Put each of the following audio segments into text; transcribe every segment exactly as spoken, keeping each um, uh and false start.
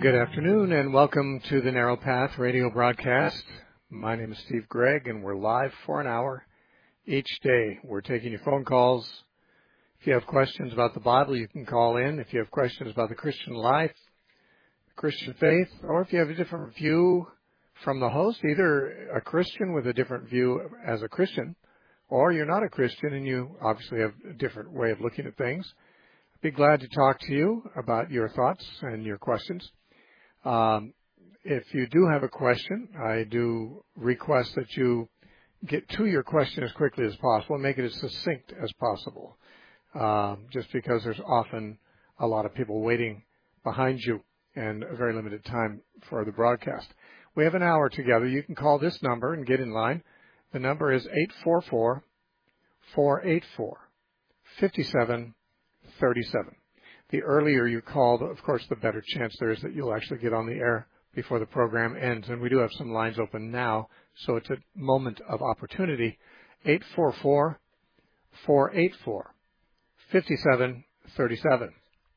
Good afternoon and welcome to the Narrow Path radio broadcast. My name is Steve Gregg and we're live for an hour each day. We're taking your phone calls. If you have questions about the Bible, you can call in. If you have questions about the Christian life, the Christian faith, or if you have a different view from the host, either a Christian with a different view as a Christian, or you're not a Christian and you obviously have a different way of looking at things, I'd be glad to talk to you about your thoughts and your questions. Um, if you do have a question, I do request that you get to your question as quickly as possible and make it as succinct as possible, um, just because there's often a lot of people waiting behind you and a very limited time for the broadcast. We have an hour together. You can call this number and get in line. The number is eight four four, four eight four, five seven three seven. The earlier you call, of course, the better chance there is that you'll actually get on the air before the program ends. And we do have some lines open now, so it's a moment of opportunity. eight four four, four eight four, five seven three seven.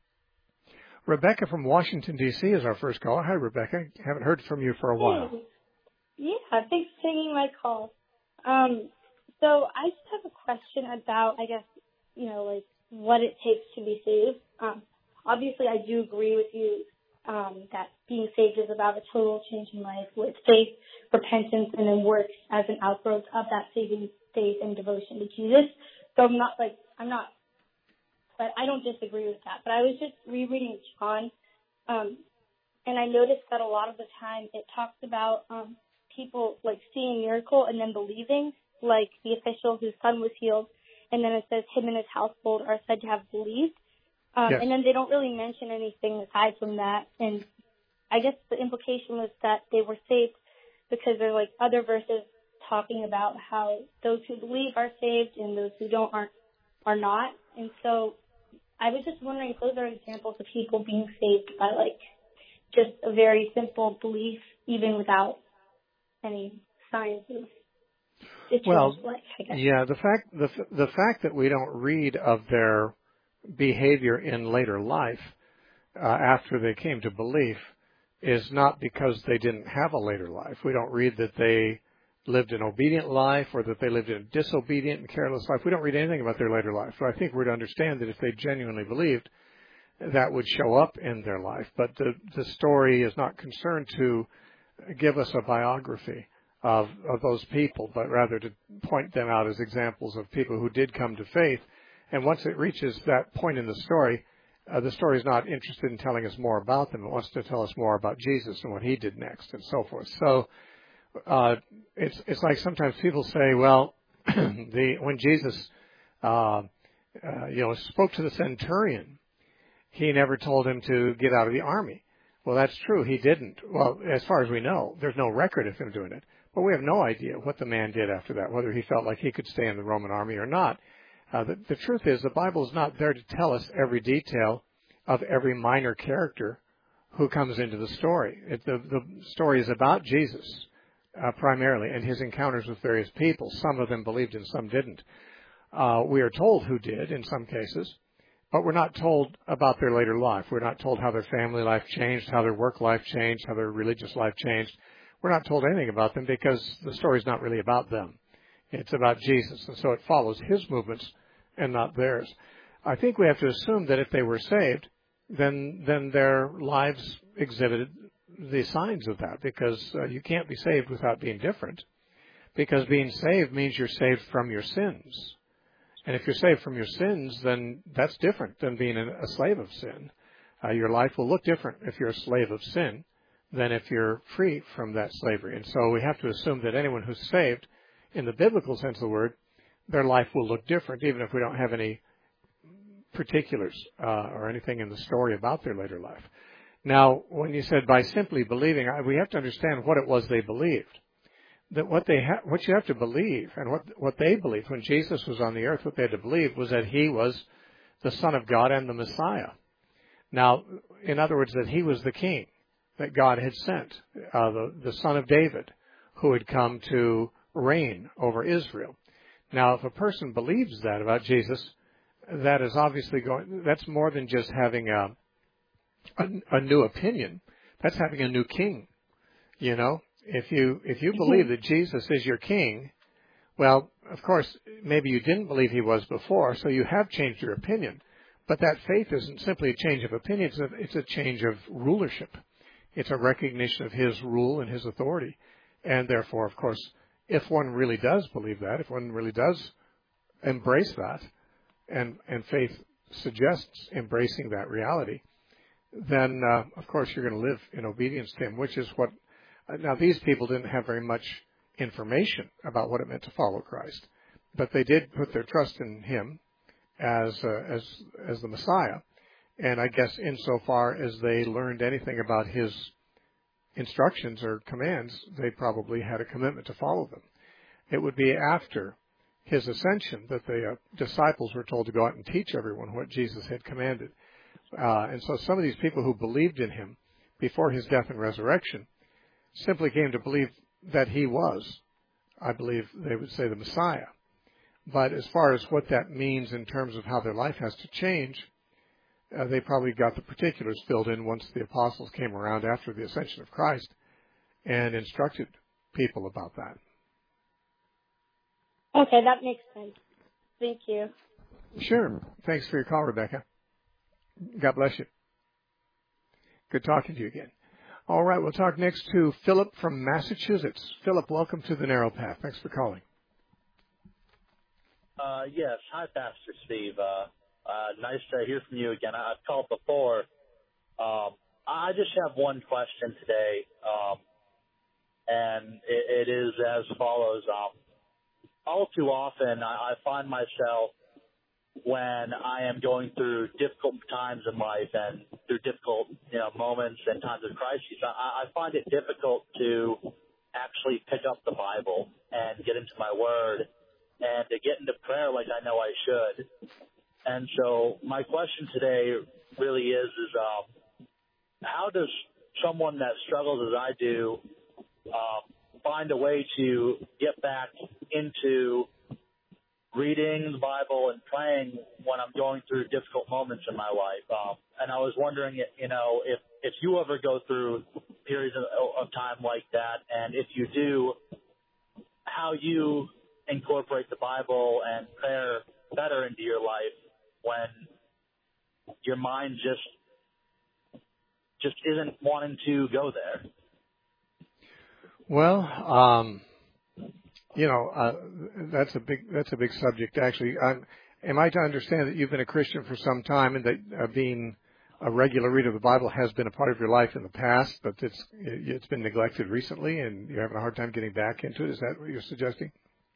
Rebecca from Washington, D C is our first caller. Hi, Rebecca. Haven't heard from you for a while. Hey. Yeah, thanks for taking my call. Um, so I just have a question about, I guess, you know, like what it takes to be saved. Um, obviously, I do agree with you um, that being saved is about a total change in life with faith, repentance, and then works as an outgrowth of that saving faith and devotion to Jesus. So I'm not like, I'm not, but I don't disagree with that. But I was just rereading John, um, and I noticed that a lot of the time it talks about um, people like seeing a miracle and then believing, like the official whose son was healed. And then it says him and his household are said to have believed. Um, Yes. And then they don't really mention anything aside from that. And I guess the implication was that they were saved because there are like other verses talking about how those who believe are saved and those who don't aren't, are not. And so I was just wondering if those are examples of people being saved by like just a very simple belief, even without any signs of it. Well, like, I guess. yeah, the fact the the fact that we don't read of their behavior in later life uh, after they came to belief is not because they didn't have a later life. We don't read that they lived an obedient life or that they lived a disobedient and careless life. We don't read anything about their later life. So I think we're to understand that if they genuinely believed, that would show up in their life. But the the story is not concerned to give us a biography of, of those people, but rather to point them out as examples of people who did come to faith. And once it reaches that point in the story, uh, the story is not interested in telling us more about them. It wants to tell us more about Jesus and what he did next and so forth. So uh, it's it's like sometimes people say, well, the when Jesus uh, uh, you know spoke to the centurion, he never told him to get out of the army. Well, that's true. He didn't. Well, as far as we know, there's no record of him doing it. But we have no idea what the man did after that, whether he felt like he could stay in the Roman army or not. Uh, the, the truth is the Bible is not there to tell us every detail of every minor character who comes into the story. It, the, the story is about Jesus uh, primarily and his encounters with various people. Some of them believed and some didn't. Uh, we are told who did in some cases, but we're not told about their later life. We're not told how their family life changed, how their work life changed, how their religious life changed. We're not told anything about them because the story's not really about them. It's about Jesus, and so it follows his movements and not theirs. I think we have to assume that if they were saved, then then their lives exhibited the signs of that, because uh, you can't be saved without being different, because being saved means you're saved from your sins. And if you're saved from your sins, then that's different than being a slave of sin. Uh, your life will look different if you're a slave of sin than if you're free from that slavery. And so we have to assume that anyone who's saved, in the biblical sense of the word, their life will look different, even if we don't have any particulars uh, or anything in the story about their later life. Now, when you said by simply believing, we have to understand what it was they believed. That what they ha- what you have to believe, and what what they believed when Jesus was on the earth, what they had to believe was that he was the Son of God and the Messiah. Now, in other words, that he was the King that God had sent, uh, the, the Son of David, who had come to reign over Israel. Now, if a person believes that about Jesus, that is obviously going, that's more than just having a, a, a new opinion, That's having a new king. You know, if you if you believe that Jesus is your king, well, of course, maybe you didn't believe he was before, so you have changed your opinion. But that faith isn't simply a change of opinion, it's a, it's a change of rulership. It's a recognition of his rule and his authority. And therefore, of course, if one really does believe that, if one really does embrace that, and, and faith suggests embracing that reality, then, uh, of course, you're going to live in obedience to him, which is what, uh, now these people didn't have very much information about what it meant to follow Christ, but they did put their trust in him as uh, as as the Messiah, and I guess insofar as they learned anything about his instructions or commands, they probably had a commitment to follow them. It would be after his ascension that the uh, disciples were told to go out and teach everyone what Jesus had commanded, uh, and so some of these people who believed in him before his death and resurrection simply came to believe that he was, I believe they would say, the Messiah. But as far as what that means in terms of how their life has to change, uh, they probably got the particulars filled in once the apostles came around after the ascension of Christ and instructed people about that. Okay, that makes sense. Thank you. Sure. Thanks for your call, Rebecca. God bless you. Good talking to you again. All right, we'll talk next to Philip from Massachusetts. Philip, welcome to the Narrow Path. Thanks for calling. Uh, yes. Hi, Pastor Steve. Uh, uh, nice to hear from you again. I've called before. Um, I just have one question today, um, and it, it is as follows. Um, all too often, I, I find myself when I am going through difficult times in life and through difficult, you know, moments and times of crisis, I, I find it difficult to actually pick up the Bible and get into my Word and to get into prayer like I know I should. And so my question today really is, is um, how does someone that struggles as I do uh, find a way to get back into reading the Bible and praying when I'm going through difficult moments in my life? Um, and I was wondering, you know, if, if you ever go through periods of, of time like that, and if you do, how you incorporate the Bible and prayer better into your life when your mind just just isn't wanting to go there. Well, um, you know, uh, that's a big that's a big subject. Actually, I'm, am I to understand that you've been a Christian for some time, and that uh, being a regular reader of the Bible has been a part of your life in the past, but it's it's been neglected recently, and you're having a hard time getting back into it? Is that what you're suggesting?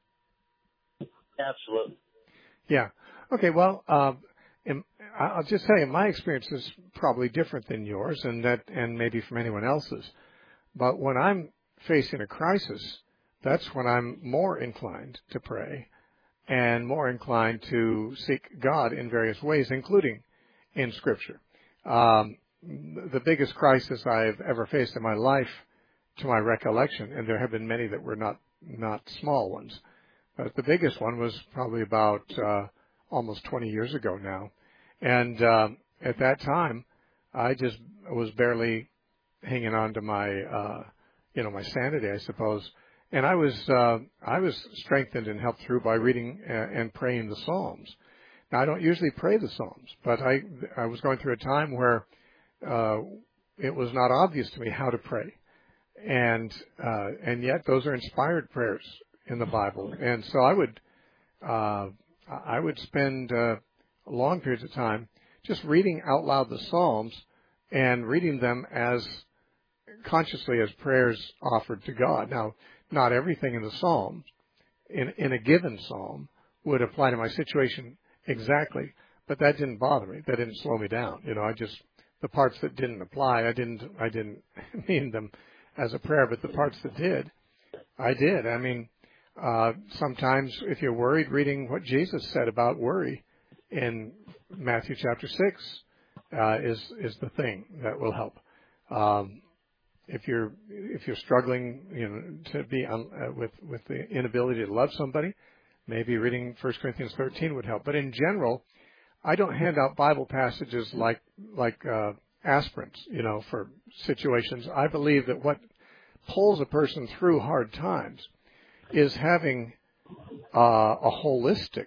Absolutely. Yeah. Okay. Well, uh, in, I'll just tell you, my experience is probably different than yours, and that, and maybe from anyone else's. But when I'm facing a crisis, that's when I'm more inclined to pray, and more inclined to seek God in various ways, including in Scripture. Um, the biggest crisis I've ever faced in my life, to my recollection, and there have been many that were not not small ones. But the biggest one was probably about uh, almost twenty years ago now. And uh, at that time, I just was barely hanging on to my, uh, you know, my sanity, I suppose. And I was uh, I was strengthened and helped through by reading and praying the Psalms. Now, I don't usually pray the Psalms, but I I was going through a time where uh, it was not obvious to me how to pray. And uh, and yet those are inspired prayers in the Bible, and so I would uh, I would spend uh, long periods of time just reading out loud the Psalms and reading them as consciously as prayers offered to God. Now, not everything in the Psalms, in in a given Psalm, would apply to my situation exactly, but that didn't bother me. That didn't slow me down. You know, I just the parts that didn't apply, I didn't I didn't mean them as a prayer, but the parts that did, I did. I mean. Uh, sometimes if you're worried, reading what Jesus said about worry in Matthew chapter six uh, is is the thing that will help. Um, if you're if you're struggling, you know, to be un, uh, with with the inability to love somebody, maybe reading First Corinthians thirteen would help. But in general, I don't hand out Bible passages like like uh, aspirins, you know, for situations. I believe that what pulls a person through hard times is having uh, a holistic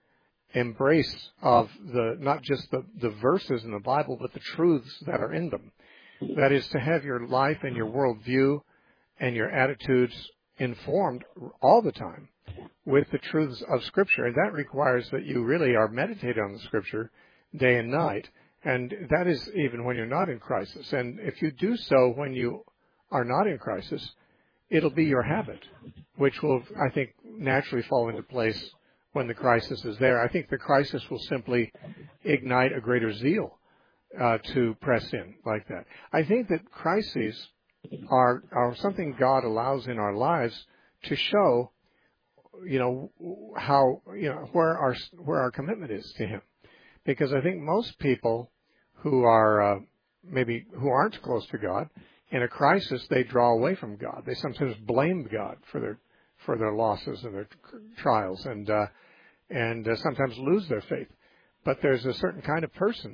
embrace of the not just the, the verses in the Bible, but the truths that are in them. That is to have your life and your worldview and your attitudes informed all the time with the truths of Scripture. And that requires that you really are meditating on the Scripture day and night. And that is even when you're not in crisis. And if you do so when you are not in crisis, it'll be your habit, which will, I think, naturally fall into place when the crisis is there. I think the crisis will simply ignite a greater zeal uh, to press in like that. I think that crises are, are something God allows in our lives to show, you know, how, you know, where our, where our commitment is to Him. Because I think most people who are uh, maybe who aren't close to God, in a crisis they draw away from God. They sometimes blame God for their for their losses and their trials, and uh, and uh, sometimes lose their faith. But there's a certain kind of person,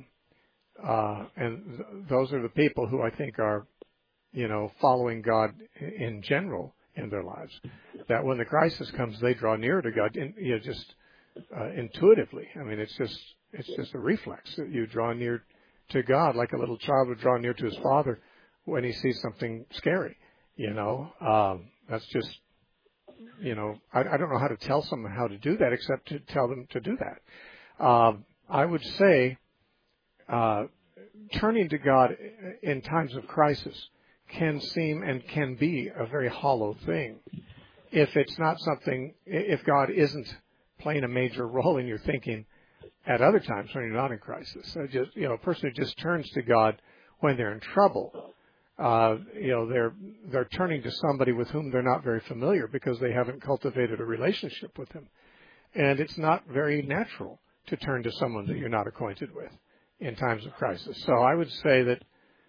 uh, and th- those are the people who I think are, you know, following God in general in their lives. That when the crisis comes, they draw nearer to God, in, you know, just uh, intuitively. I mean, it's just it's just a reflex that you draw near to God, like a little child would draw near to his father when he sees something scary. You know, um, that's just, you know, I, I don't know how to tell someone how to do that except to tell them to do that. Um, I would say uh, turning to God in times of crisis can seem and can be a very hollow thing if it's not something, if God isn't playing a major role in your thinking at other times when you're not in crisis. So just, you know, a person who just turns to God when they're in trouble, uh, you know, they're they're turning to somebody with whom they're not very familiar because they haven't cultivated a relationship with Him. And it's not very natural to turn to someone that you're not acquainted with in times of crisis. So I would say that,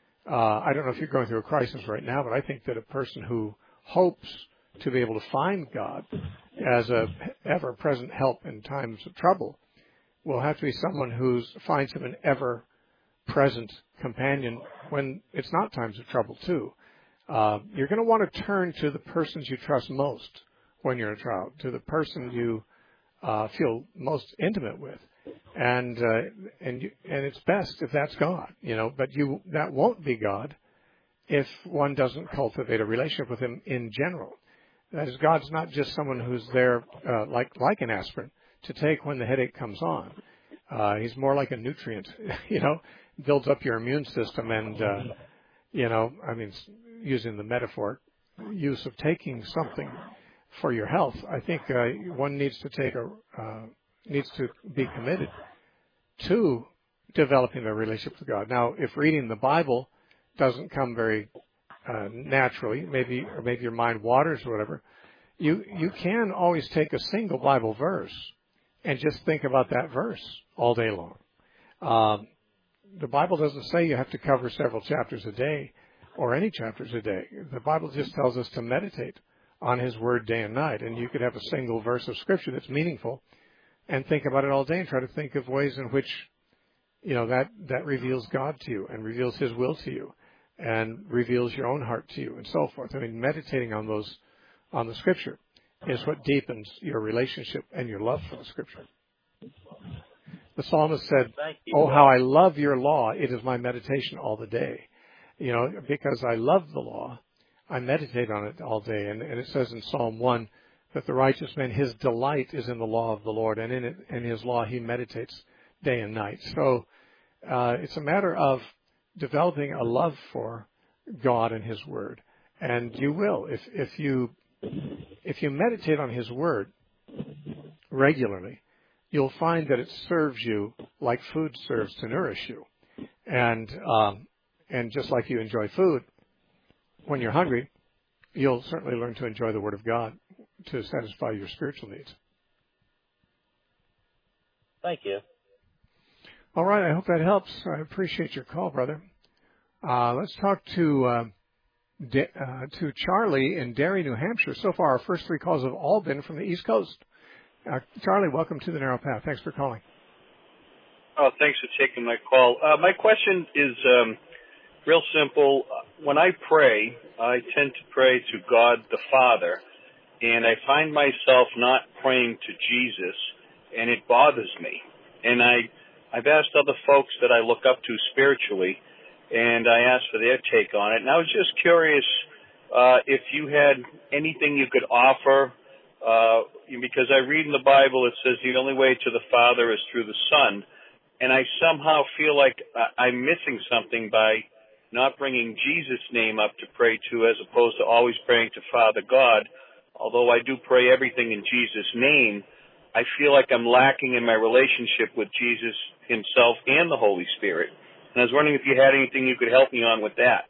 uh, I don't know if you're going through a crisis right now, but I think that a person who hopes to be able to find God as a ever-present help in times of trouble will have to be someone who finds Him an ever-present companion when it's not times of trouble, too. Uh, you're going to want to turn to the persons you trust most when you're in trial, to the person you uh, feel most intimate with. And uh, and you, and it's best if that's God, you know, but you that won't be God if one doesn't cultivate a relationship with Him in general. That is, God's not just someone who's there uh, like like an aspirin to take when the headache comes on. Uh, he's more like a nutrient, you know, builds up your immune system and, uh, you know, I mean, using the metaphor, use of taking something for your health. I think uh, one needs to take a, uh, needs to be committed to developing a relationship with God. Now, if reading the Bible doesn't come very uh, naturally, maybe, or maybe your mind waters or whatever, you, you can always take a single Bible verse and just think about that verse all day long. Um, the Bible doesn't say you have to cover several chapters a day or any chapters a day. The Bible just tells us to meditate on His Word day and night. And you could have a single verse of Scripture that's meaningful and think about it all day and try to think of ways in which, you know, that, that reveals God to you and reveals His will to you and reveals your own heart to you and so forth. I mean, meditating on those, on the Scripture is what deepens your relationship and your love for the Scripture. The psalmist said, "Oh, how I love your law. It is my meditation all the day." You know, because I love the law, I meditate on it all day. And, and it says in Psalm one that the righteous man, his delight is in the law of the Lord, and in it, in His law he meditates day and night. So uh, it's a matter of developing a love for God and His Word. And you will, if if you if you meditate on His Word regularly, you'll find that it serves you like food serves to nourish you. And um, and just like you enjoy food, when you're hungry, you'll certainly learn to enjoy the Word of God to satisfy your spiritual needs. Thank you. All right, I hope that helps. I appreciate your call, brother. Uh, let's talk to uh, De- uh, to Charlie in Derry, New Hampshire. So far, our first three calls have all been from the East Coast. Uh, Charlie, welcome to the Narrow Path. Thanks for calling. Oh, thanks for taking my call. Uh, my question is, um, real simple. When I pray, I tend to pray to God the Father, and I find myself not praying to Jesus, and it bothers me. And I, I've asked other folks that I look up to spiritually, and I asked for their take on it. And I was just curious uh, if you had anything you could offer, uh, because I read in the Bible it says the only way to the Father is through the Son, and I somehow feel like I'm missing something by not bringing Jesus' name up to pray to, as opposed to always praying to Father God. Although I do pray everything in Jesus' name, I feel like I'm lacking in my relationship with Jesus himself and the Holy Spirit. And I was wondering if you had anything you could help me on with that.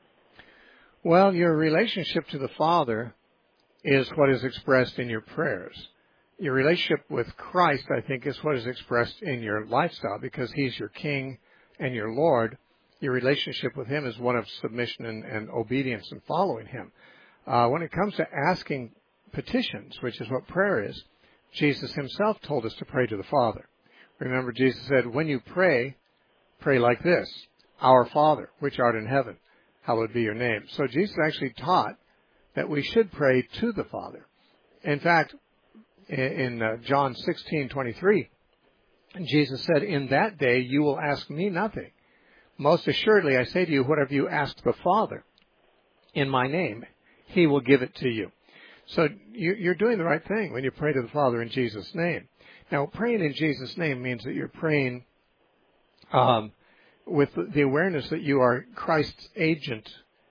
Well, your relationship to the Father is what is expressed in your prayers. Your relationship with Christ, I think, is what is expressed in your lifestyle, because He's your King and your Lord. Your relationship with Him is one of submission and, and obedience and following Him. Uh, when it comes to asking petitions, which is what prayer is, Jesus Himself told us to pray to the Father. Remember, Jesus said, when you pray, pray like this: Our Father, which art in heaven, hallowed be your name. So Jesus actually taught that we should pray to the Father. In fact, in, in uh, John sixteen twenty-three, Jesus said, in that day you will ask me nothing. Most assuredly, I say to you, whatever you ask the Father in my name, He will give it to you. So you, you're doing the right thing when you pray to the Father in Jesus' name. Now, praying in Jesus' name means that you're praying um, with the awareness that you are Christ's agent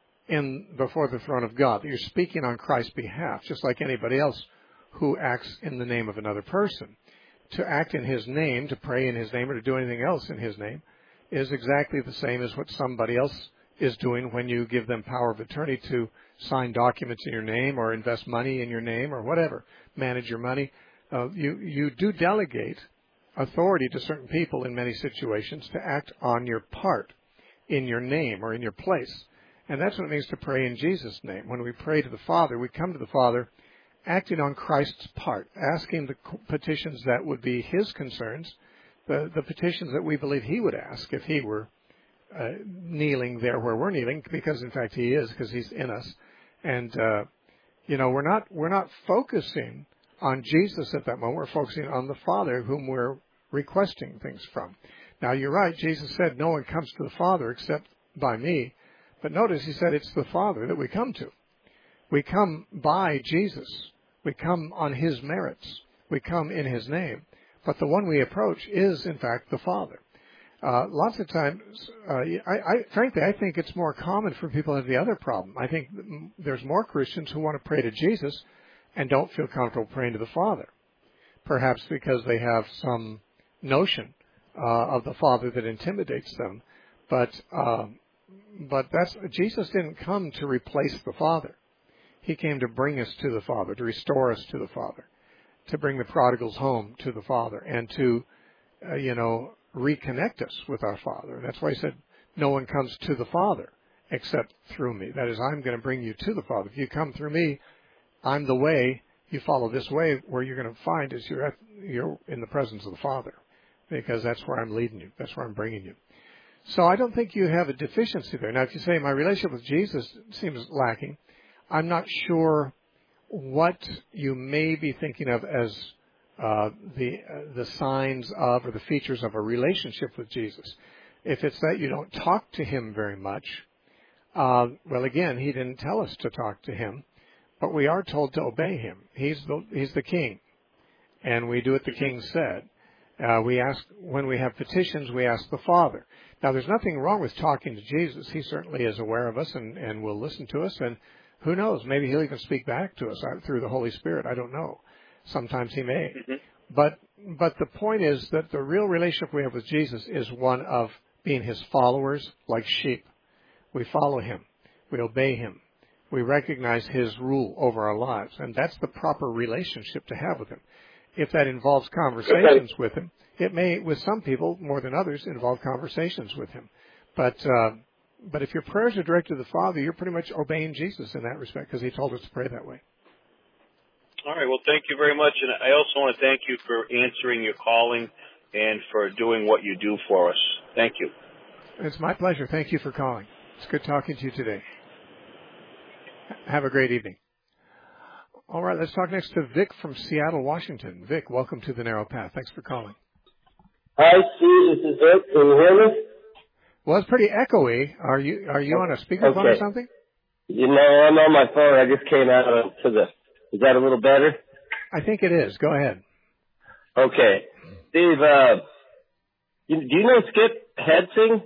in before the throne of God, that you're speaking on Christ's behalf, just like anybody else who acts in the name of another person. To act in His name, to pray in His name, or to do anything else in His name is exactly the same as what somebody else is doing when you give them power of attorney to sign documents in your name or invest money in your name or whatever, manage your money. Uh, you, you do delegate authority to certain people in many situations to act on your part in your name or in your place. And that's what it means to pray in Jesus' name. When we pray to the Father, we come to the Father acting on Christ's part, asking the petitions that would be His concerns, the, the petitions that we believe He would ask if He were uh, kneeling there where we're kneeling, because in fact He is, because He's in us. And, uh, you know, we're not, we're not focusing on Jesus at that moment. We're focusing on the Father whom we're requesting things from. Now, you're right. Jesus said, no one comes to the Father except by me. But notice He said it's the Father that we come to. We come by Jesus. We come on His merits. We come in His name. But the one we approach is, in fact, the Father. Uh, lots of times, uh, I, I, frankly, I think it's more common for people to have the other problem. I think there's more Christians who want to pray to Jesus and don't feel comfortable praying to the Father. Perhaps because they have some notion uh, of the Father that intimidates them. But uh, but that's Jesus didn't come to replace the Father. He came to bring us to the Father, to restore us to the Father, to bring the prodigals home to the Father, and to, uh, you know, reconnect us with our Father. And that's why He said, no one comes to the Father except through me. That is, I'm going to bring you to the Father. If you come through me, I'm the way. You follow this way, where you're going to find is you're, at, you're in the presence of the Father, because that's where I'm leading you. That's where I'm bringing you. So I don't think you have a deficiency there. Now, if you say my relationship with Jesus seems lacking, I'm not sure what you may be thinking of as uh, the uh, the signs of or the features of a relationship with Jesus. If it's that you don't talk to Him very much, uh, well, again, He didn't tell us to talk to Him, but we are told to obey Him. He's the He's the King, and we do what the King said. Uh, we ask, when we have petitions, we ask the Father. Now, there's nothing wrong with talking to Jesus. He certainly is aware of us and, and will listen to us. And who knows, maybe He'll even speak back to us through the Holy Spirit. I don't know. Sometimes He may. Mm-hmm. But but the point is that the real relationship we have with Jesus is one of being His followers like sheep. We follow Him. We obey Him. We recognize His rule over our lives. And that's the proper relationship to have with Him. If that involves conversations with Him, it may, with some people more than others, involve conversations with Him. But uh, but if your prayers are directed to the Father, you're pretty much obeying Jesus in that respect, because He told us to pray that way. All right. Well, thank you very much. And I also want to thank you for answering your calling and for doing what you do for us. Thank you. It's my pleasure. Thank you for calling. It's good talking to you today. Have a great evening. All right, let's talk next to Vic from Seattle, Washington. Vic, welcome to the Narrow Path. Thanks for calling. Hi, Steve. This is Vic. Can you hear me? Well, it's pretty echoey. Are you are you on a speakerphone okay. or something? You know, I'm on my phone. I just came out to the. Is that a little better? I think it is. Go ahead. Okay, Steve. Uh, you, do you know Skip Hetsing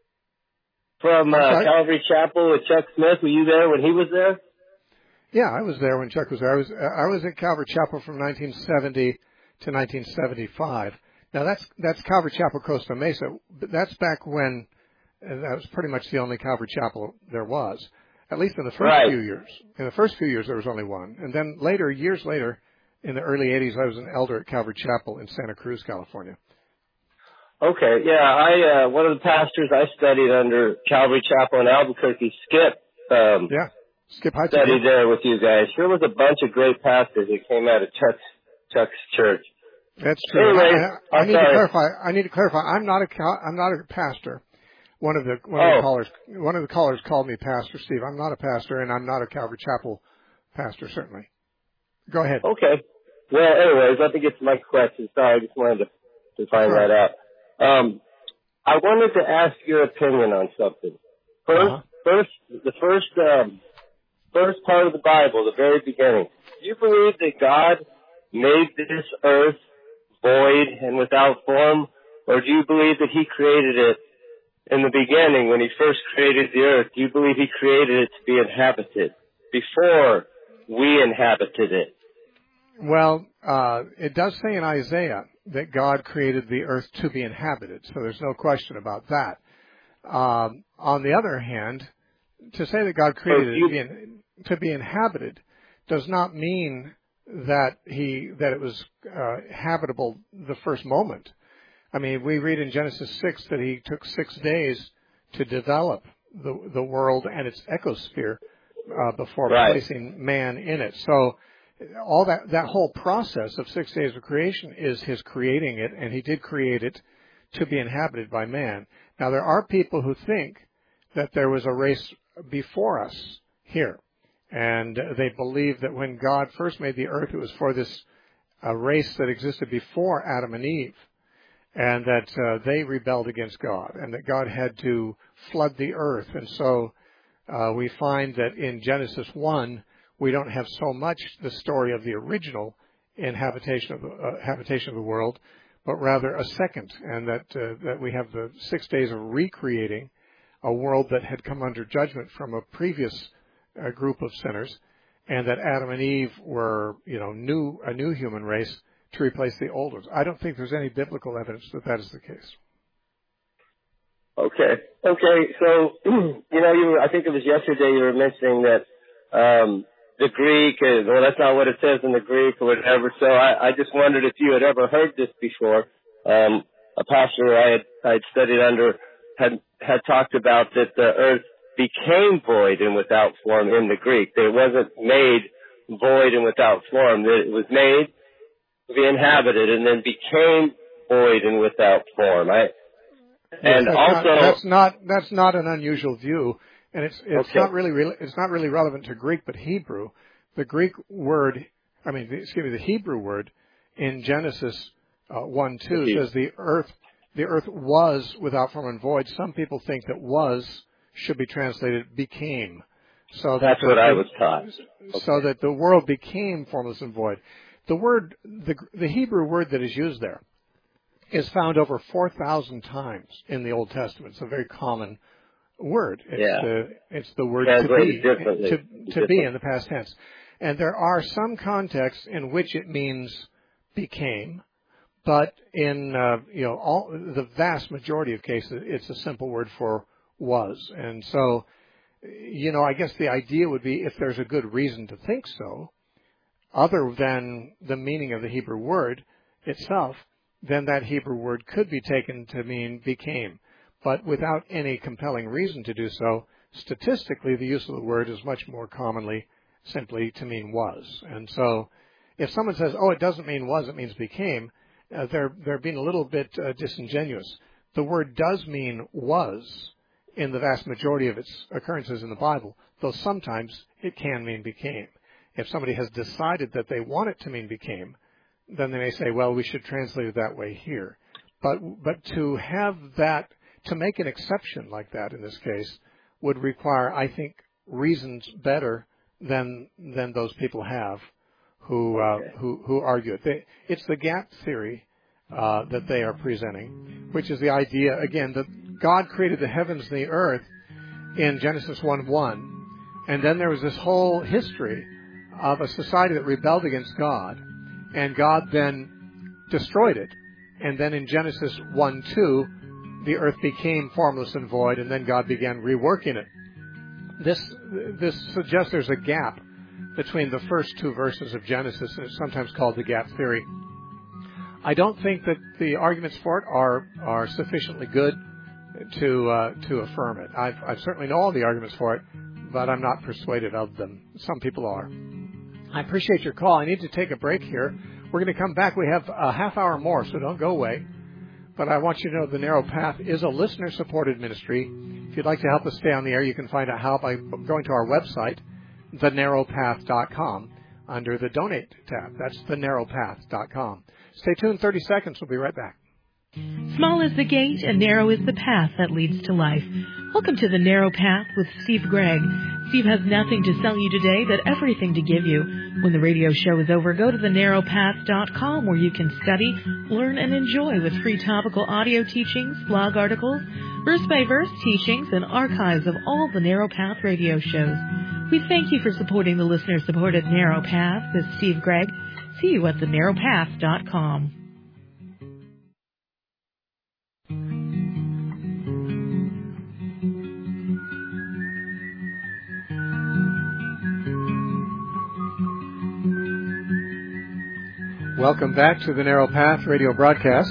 from uh, Calvary Chapel with Chuck Smith? Were you there when he was there? Yeah, I was there when Chuck was there. I was I was at Calvary Chapel from nineteen seventy to nineteen seventy-five. Now that's that's Calvary Chapel, Costa Mesa. But that's back when uh, that was pretty much the only Calvary Chapel there was. At least in the first right. few years. In the first few years, there was only one. And then later, years later, in the early eighties, I was an elder at Calvary Chapel in Santa Cruz, California. Okay, yeah, I uh, one of the pastors I studied under Calvary Chapel in Albuquerque, Skip. Um, yeah, Skip Hudson. Studied there with you guys. There was a bunch of great pastors that came out of Chuck's Chuck's church. That's true. Anyway, I, I, I need sorry. to clarify. I need to clarify. I'm not a I'm not a pastor. One of the one oh. of the callers one of the callers called me Pastor Steve. I'm not a pastor, and I'm not a Calvary Chapel pastor. Certainly. Go ahead. Okay. Well, anyways, let me get to my question. Sorry, I just wanted to, to find Sorry. that out. Um, I wanted to ask your opinion on something. First, uh-huh. first, the first, um, first part of the Bible, the very beginning. Do you believe that God made this earth void and without form, or do you believe that He created it in the beginning when He first created the earth? Do you believe He created it to be inhabited before we inhabited it? Well, uh, it does say in Isaiah that God created the earth to be inhabited, so there's no question about that. Um, on the other hand, to say that God created it to be, in, to be inhabited does not mean that he that it was uh, habitable the first moment. I mean, we read in Genesis six that He took six days to develop the the world and its ecosphere uh, before right. placing man in it. So all that, that whole process of six days of creation is His creating it, and He did create it to be inhabited by man. Now, there are people who think that there was a race before us here, and they believe that when God first made the earth, it was for this uh, race that existed before Adam and Eve, and that uh, they rebelled against God, and that God had to flood the earth. And so uh, we find that in Genesis one, we don't have so much the story of the original inhabitation of the, uh, habitation of the world, but rather a second, and that uh, that we have the six days of recreating a world that had come under judgment from a previous uh, group of sinners, and that Adam and Eve were, you know, new a new human race to replace the old ones. I don't think there's any biblical evidence that that is the case. Okay. Okay. So, you know, you were, I think it was yesterday you were mentioning that um, the Greek, is, well, that's not what it says in the Greek or whatever. So I, I just wondered if you had ever heard this before. Um, a pastor I had, I had studied under had, had talked about that the earth became void and without form in the Greek. That it wasn't made void and without form. That it was made to be inhabited and then became void and without form. I, and yes, that's also, not, that's not that's not an unusual view, and it's it's okay. not really it's not really relevant to Greek, but Hebrew. The Greek word, I mean, excuse me, the Hebrew word in Genesis uh, one two okay. says the earth the earth was without form and void. Some people think that was should be translated became. So that that's the, what I was taught. Okay. So that the world became formless and void. The word, the the Hebrew word that is used there, is found over four thousand times in the Old Testament. It's a very common word. It's, yeah. the, it's the word Translated to be, differently. to, to Different. be in the past tense. And there are some contexts in which it means became, but in, uh, you know, all, the vast majority of cases, it's a simple word for was. And so, you know, I guess the idea would be if there's a good reason to think so, other than the meaning of the Hebrew word itself, then that Hebrew word could be taken to mean became. But without any compelling reason to do so, statistically, the use of the word is much more commonly simply to mean was. And so if someone says, oh, it doesn't mean was, it means became, uh, they're, they're being a little bit uh, disingenuous. The word does mean was, in the vast majority of its occurrences in the Bible, though sometimes it can mean became. If somebody has decided that they want it to mean became, then they may say, well, we should translate it that way here. But but to have that, to make an exception like that in this case, would require, I think, reasons better than than those people have who uh, Okay. who who argue it. They, it's the gap theory uh, that they are presenting, which is the idea again that God created the heavens and the earth in Genesis one one, and then there was this whole history of a society that rebelled against God, and God then destroyed it. And then in Genesis one two, the earth became formless and void, and then God began reworking it. This this suggests there's a gap between the first two verses of Genesis, and it's sometimes called the gap theory. I don't think that the arguments for it are are sufficiently good to uh, to affirm it. I've, I certainly know all the arguments for it, but I'm not persuaded of them. Some people are. I appreciate your call. I need to take a break here. We're going to come back. We have a half hour more, so don't go away. But I want you to know the Narrow Path is a listener-supported ministry. If you'd like to help us stay on the air, you can find out how by going to our website, the narrow path dot com, under the Donate tab. That's the narrow path dot com. Stay tuned thirty seconds. We'll be right back. Small is the gate and narrow is the path that leads to life. Welcome to The Narrow Path with Steve Gregg. Steve has nothing to sell you today, but everything to give you. When the radio show is over, go to the narrow path dot com where you can study, learn, and enjoy with free topical audio teachings, blog articles, verse-by-verse teachings, and archives of all the Narrow Path radio shows. We thank you for supporting the listener-supported Narrow Path with Steve Gregg. See you at the narrow path dot com. Welcome back to the Narrow Path radio broadcast.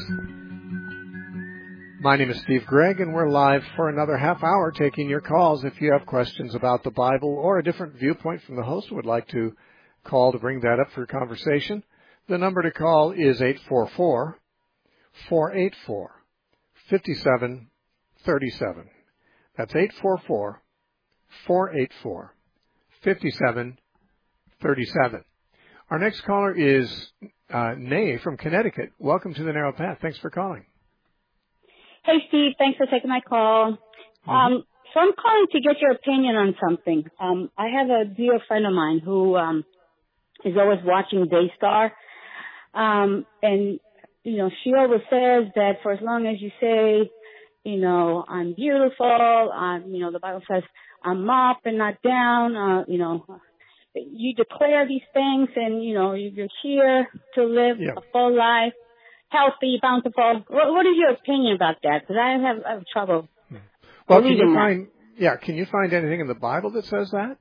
My name is Steve Gregg, and we're live for another half hour taking your calls. If you have questions about the Bible or a different viewpoint from the host would like to call to bring that up for conversation, the number to call is eight four four, four eight four, five seven three seven. That's eight four four, four eight four, five seven three seven. Our next caller is uh, Nay from Connecticut. Welcome to the Narrow Path. Thanks for calling. Hey, Steve. Thanks for taking my call. Mm-hmm. Um, so I'm calling to get your opinion on something. Um, I have a dear friend of mine who um, is always watching Daystar. Um, and, you know, she always says that for as long as you say, you know, I'm beautiful, um, you know, the Bible says I'm up and not down, uh, you know, you declare these things and, you know, you're here to live yeah. a full life, healthy, bountiful. What, what is your opinion about that? Because I have, I have trouble well, can you believing find, that. Yeah, can you find anything in the Bible that says that?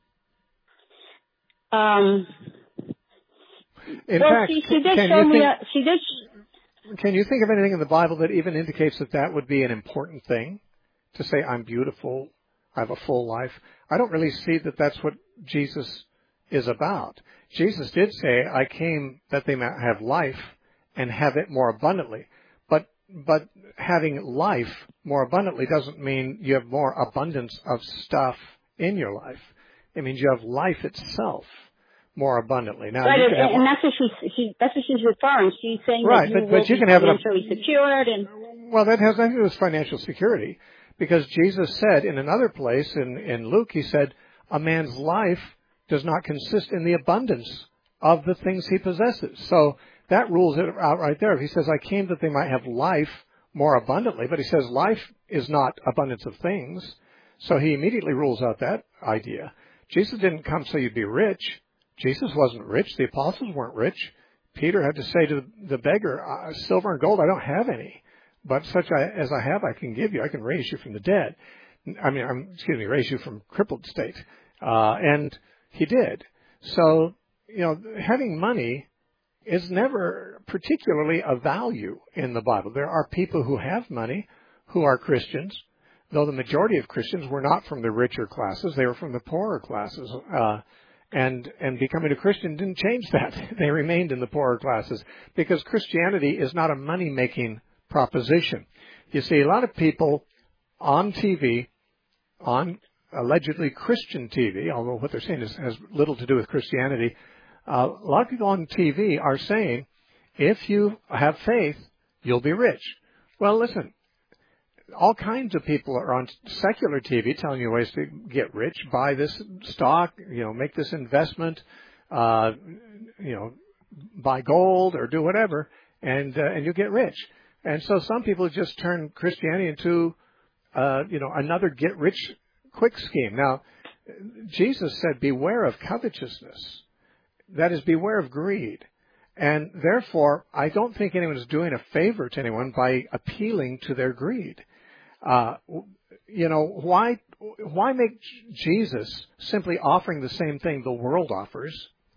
Um, in well, fact, she, she did can show you me, think, a, she did, can you think of anything in the Bible that even indicates that that would be an important thing? To say, I'm beautiful, I have a full life. I don't really see that that's what Jesus is about. Jesus did say, I came that they might have life and have it more abundantly. But but having life more abundantly doesn't mean you have more abundance of stuff in your life. It means you have life itself more abundantly. Now, right, you can and, have, and that's what she's, she, that's what she's referring. She's saying right, that you but, will but you be can have it financially secured and... Well, that has nothing to do with financial security, because Jesus said in another place, in, in Luke, he said, a man's life does not consist in the abundance of the things he possesses. So that rules it out right there. He says, I came that they might have life more abundantly, but he says life is not abundance of things. So he immediately rules out that idea. Jesus didn't come so you'd be rich. Jesus wasn't rich. The apostles weren't rich. Peter had to say to the beggar, uh, silver and gold, I don't have any. But such I, as I have, I can give you. I can raise you from the dead. I mean, I'm, excuse me, raise you from crippled state. Uh, and he did. So, you know, having money is never particularly a value in the Bible. There are people who have money who are Christians, though the majority of Christians were not from the richer classes. They were from the poorer classes. Uh, and, and becoming a Christian didn't change that. They remained in the poorer classes because Christianity is not a money-making proposition. You see, a lot of people on T V, on allegedly Christian T V, although what they're saying is, has little to do with Christianity. Uh, a lot of people on T V are saying, if you have faith, you'll be rich. Well, listen, all kinds of people are on secular T V telling you ways to get rich. Buy this stock, you know, make this investment, uh, you know, buy gold or do whatever, and uh, and you get rich. And so some people just turn Christianity into, uh, you know, another get-rich-quick scheme. Now, Jesus said, beware of covetousness. That is, beware of greed. And therefore, I don't think anyone is doing a favor to anyone by appealing to their greed. Uh, you know, why why make Jesus simply offering the same thing the world offers,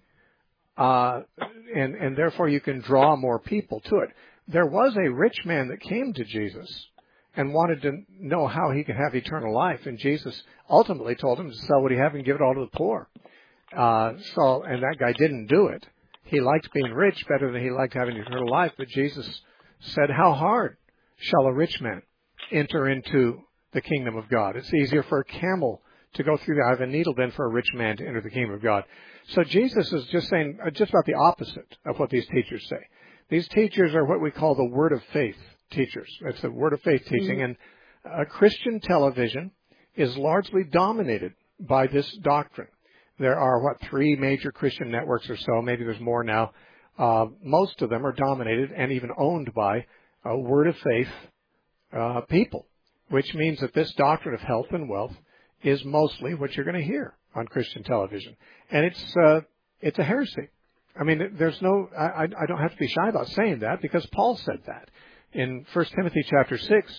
uh, and, and therefore you can draw more people to it? There was a rich man that came to Jesus and wanted to know how he could have eternal life, and Jesus ultimately told him to sell what he had and give it all to the poor. Uh, so, and that guy didn't do it. He liked being rich better than he liked having eternal life, but Jesus said, how hard shall a rich man enter into the kingdom of God? It's easier for a camel to go through the eye of a needle than for a rich man to enter the kingdom of God. So Jesus is just saying just about the opposite of what these teachers say. These teachers are what we call the word of faith teachers. It's the word of faith teaching. Mm-hmm. And uh, Christian television is largely dominated by this doctrine. There are, what, three major Christian networks or so. Maybe there's more now. Uh, most of them are dominated and even owned by uh, word of faith uh, people, which means that this doctrine of health and wealth is mostly what you're going to hear on Christian television. And it's uh, it's a heresy. I mean, there's no, I, I don't have to be shy about saying that because Paul said that. In First Timothy chapter six,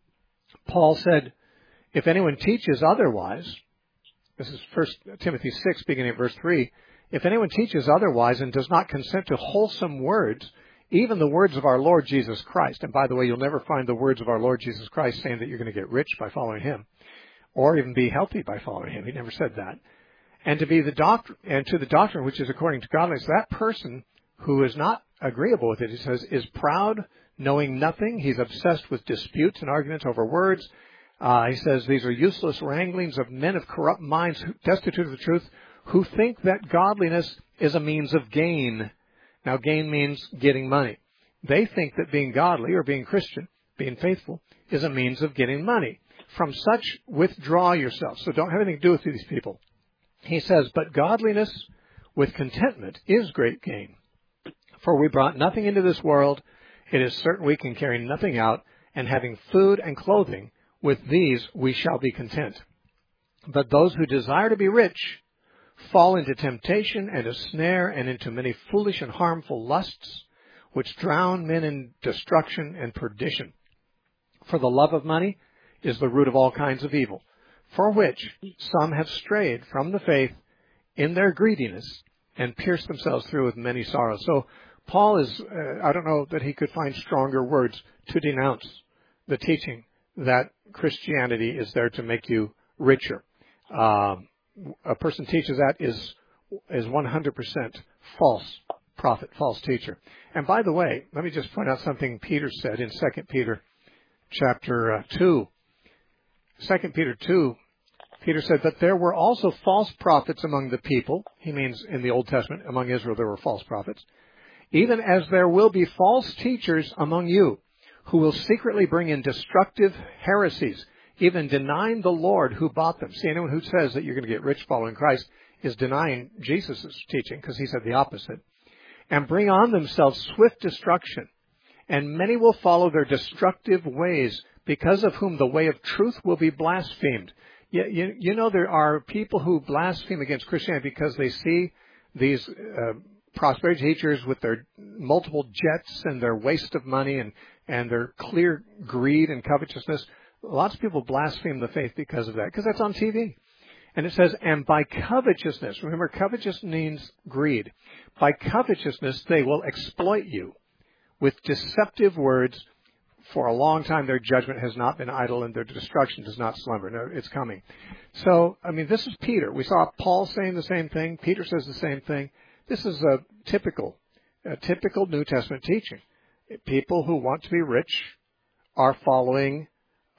Paul said, if anyone teaches otherwise, this is First Timothy six, beginning at verse three, if anyone teaches otherwise and does not consent to wholesome words, even the words of our Lord Jesus Christ, and by the way, you'll never find the words of our Lord Jesus Christ saying that you're going to get rich by following him, or even be healthy by following him. He never said that. And to be the doctrine, and to the doctrine which is according to godliness, that person who is not agreeable with it, he says, is proud, knowing nothing. He's obsessed with disputes and arguments over words. Uh, he says these are useless wranglings of men of corrupt minds, destitute of the truth, who think that godliness is a means of gain. Now, gain means getting money. They think that being godly or being Christian, being faithful, is a means of getting money. From such, withdraw yourself. So don't have anything to do with these people. He says, but godliness with contentment is great gain. For we brought nothing into this world. It is certain we can carry nothing out. And having food and clothing, with these we shall be content. But those who desire to be rich fall into temptation and a snare and into many foolish and harmful lusts, which drown men in destruction and perdition. For the love of money is the root of all kinds of evil, for which some have strayed from the faith in their greediness and pierced themselves through with many sorrows. So Paul is, uh, I don't know that he could find stronger words to denounce the teaching that Christianity is there to make you richer. Um, a person teaches that is is one hundred percent false prophet, false teacher. And by the way, let me just point out something Peter said in Second Peter chapter uh, two. Second Peter two, Peter said that there were also false prophets among the people. He means in the Old Testament, among Israel there were false prophets. Even as there will be false teachers among you, who will secretly bring in destructive heresies, even denying the Lord who bought them. See, anyone who says that you're going to get rich following Christ is denying Jesus' teaching, because he said the opposite. And bring on themselves swift destruction. And many will follow their destructive ways, because of whom the way of truth will be blasphemed. You, you, you know, there are people who blaspheme against Christianity because they see these uh, prosperity teachers with their multiple jets and their waste of money and, and their clear greed and covetousness. Lots of people blaspheme the faith because of that, because that's on T V. And it says, and by covetousness, remember, covetousness means greed. By covetousness, they will exploit you with deceptive words. For a long time, their judgment has not been idle, and their destruction does not slumber. No, it's coming. So, I mean, this is Peter. We saw Paul saying the same thing. Peter says the same thing. This is a typical, a typical New Testament teaching. People who want to be rich are following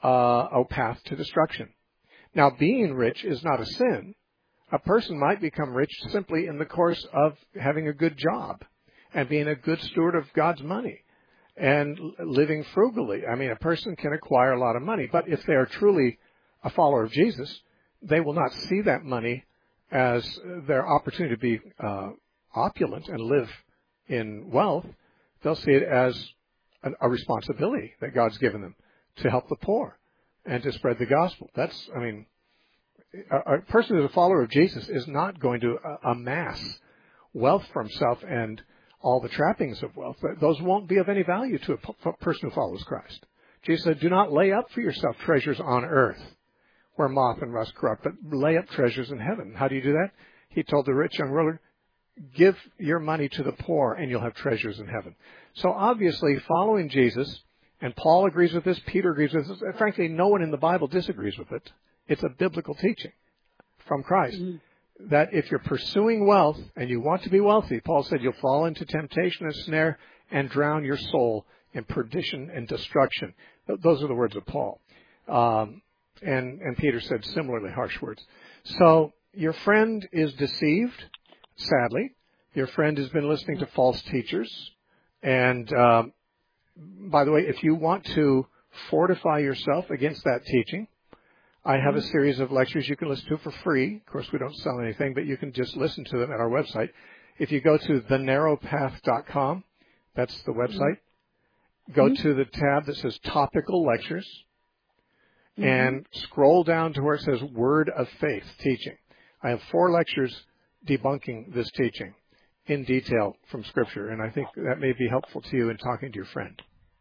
uh, a path to destruction. Now, being rich is not a sin. A person might become rich simply in the course of having a good job and being a good steward of God's money and living frugally. I mean, a person can acquire a lot of money, but if they are truly a follower of Jesus, they will not see that money as their opportunity to be uh, opulent and live in wealth. They'll see it as an, a responsibility that God's given them to help the poor and to spread the gospel. That's, I mean, a, a person who's a follower of Jesus is not going to uh, amass wealth for himself and all the trappings of wealth. Those won't be of any value to a p- person who follows Christ. Jesus said, do not lay up for yourself treasures on earth where moth and rust corrupt, but lay up treasures in heaven. How do you do that? He told the rich young ruler, give your money to the poor and you'll have treasures in heaven. So obviously following Jesus, and Paul agrees with this, Peter agrees with this, and frankly no one in the Bible disagrees with it. It's a biblical teaching from Christ. Mm-hmm. That if you're pursuing wealth and you want to be wealthy, Paul said you'll fall into temptation and snare and drown your soul in perdition and destruction. Those are the words of Paul. Um, and, and Peter said similarly harsh words. So your friend is deceived, sadly. Your friend has been listening to false teachers. And um, by the way, if you want to fortify yourself against that teaching, I have a series of lectures you can listen to for free. Of course, we don't sell anything, but you can just listen to them at our website. If you go to the narrow path dot com, that's the website, go mm-hmm. to the tab that says Topical Lectures, mm-hmm. and scroll down to where it says Word of Faith Teaching. I have four lectures debunking this teaching in detail from Scripture, and I think that may be helpful to you in talking to your friend.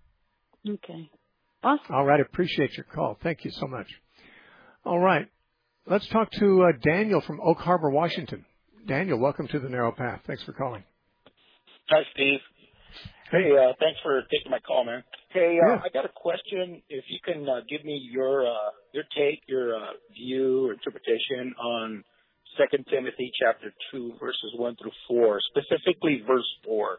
Okay. Awesome. All right. I appreciate your call. Thank you so much. All right. Let's talk to uh, Daniel from Oak Harbor, Washington. Daniel, welcome to the Narrow Path. Thanks for calling. Hi, Steve. Hey, uh, thanks for taking my call, man. Hey, uh, yeah. I got a question. If you can uh, give me your uh, your take, your uh, view, or interpretation on Second Timothy chapter two, verses one through four, specifically verse four.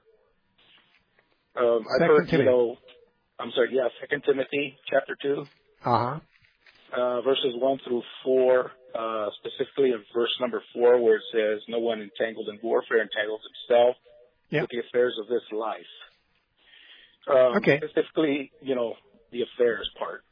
Um, I've heard, Timothy. you know, I'm sorry, yeah, Second Timothy chapter two. Uh-huh. Uh, verses one through four, uh, specifically in verse number four, where it says, no one entangled in warfare entangles himself yep. with the affairs of this life. Um, okay. Specifically, you know, the affairs part.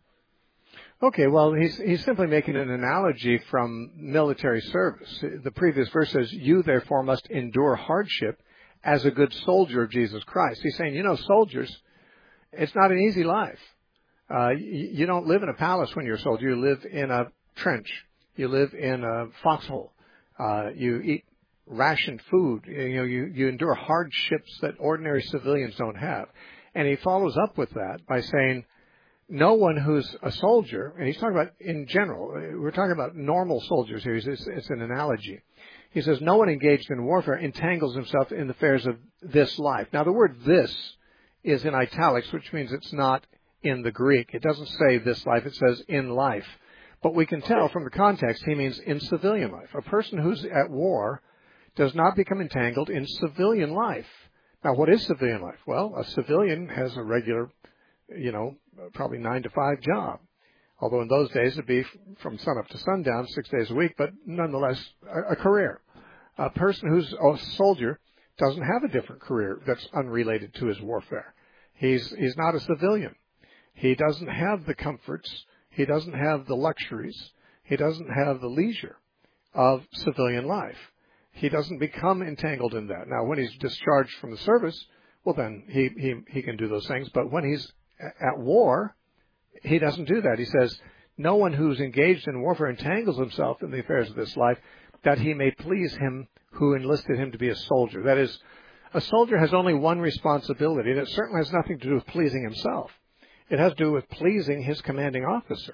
Okay, well, he's he's simply making an analogy from military service. The previous verse says, you therefore must endure hardship as a good soldier of Jesus Christ. He's saying, you know, soldiers, it's not an easy life. Uh, you, you don't live in a palace when you're a soldier. You live in a trench. You live in a foxhole. Uh, you eat rationed food. You know, you, you endure hardships that ordinary civilians don't have. And he follows up with that by saying, no one who's a soldier, and he's talking about in general, we're talking about normal soldiers here. It's, it's an analogy. He says, no one engaged in warfare entangles himself in the affairs of this life. Now, the word this is in italics, which means it's not in the Greek. It doesn't say this life, it says in life. But we can tell from the context he means in civilian life. A person who's at war does not become entangled in civilian life. Now, what is civilian life? Well, a civilian has a regular, you know, probably nine to five job. Although in those days it'd be from sun up to sundown, six days a week, but nonetheless a, a career. A person who's a soldier doesn't have a different career that's unrelated to his warfare. He's he's not a civilian. He doesn't have the comforts. He doesn't have the luxuries. He doesn't have the leisure of civilian life. He doesn't become entangled in that. Now, when he's discharged from the service, well, then he, he, he can do those things. But when he's at war, he doesn't do that. He says, no one who's engaged in warfare entangles himself in the affairs of this life, that he may please him who enlisted him to be a soldier. That is, a soldier has only one responsibility, and it certainly has nothing to do with pleasing himself. It has to do with pleasing his commanding officer,